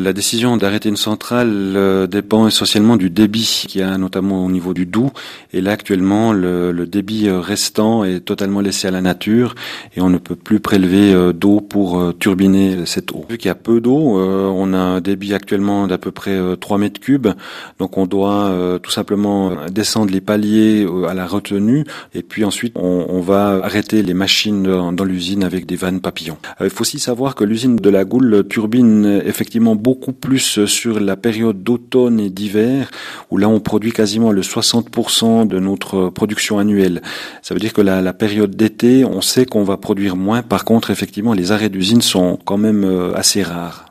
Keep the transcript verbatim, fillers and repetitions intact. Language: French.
La décision d'arrêter une centrale euh, dépend essentiellement du débit qu'il y a notamment au niveau du Doubs. Et là actuellement, le, le débit restant est totalement laissé à la nature et on ne peut plus prélever euh, d'eau pour euh, turbiner cette eau. Vu qu'il y a peu d'eau, euh, on a un débit actuellement d'à peu près euh, trois mètres cubes. Donc on doit euh, tout simplement descendre les paliers euh, à la retenue et puis ensuite on, on va arrêter les machines dans, dans l'usine avec des vannes papillons. Euh, il faut aussi savoir que l'usine de la Goule turbine effectivement beaucoup plus sur la période d'automne et d'hiver où là on produit quasiment le soixante pour cent de notre production annuelle. Ça veut dire que la, la période d'été, on sait qu'on va produire moins. Par contre, effectivement, les arrêts d'usine sont quand même euh, assez rares.